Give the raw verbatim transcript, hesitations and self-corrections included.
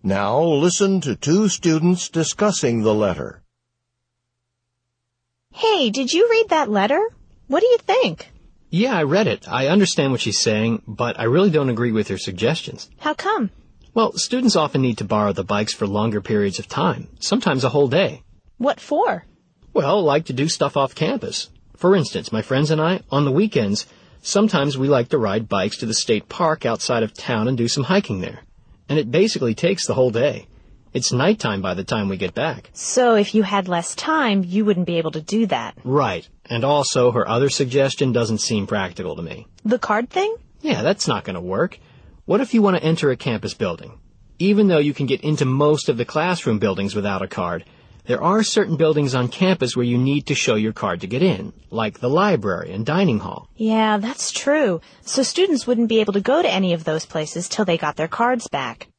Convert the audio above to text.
Now listen to two students discussing the letter. Hey, did you read that letter? What do you think? Yeah, I read it. I understand what she's saying, but I really don't agree with her suggestions. How come? Well, students often need to borrow the bikes for longer periods of time, sometimes a whole day. What for? Well, like to do stuff off campus. For instance, my friends and I, on the weekends, sometimes we like to ride bikes to the state park outside of town and do some hiking there. And it basically takes the whole day. It's nighttime by the time we get back. So if you had less time, you wouldn't be able to do that. Right. And also, her other suggestion doesn't seem practical to me. The card thing? Yeah, that's not going to work. What if you want to enter a campus building? Even though you can get into most of the classroom buildings without a card, there are certain buildings on campus where you need to show your card to get in, like the library and dining hall. Yeah, that's true. So students wouldn't be able to go to any of those places till they got their cards back.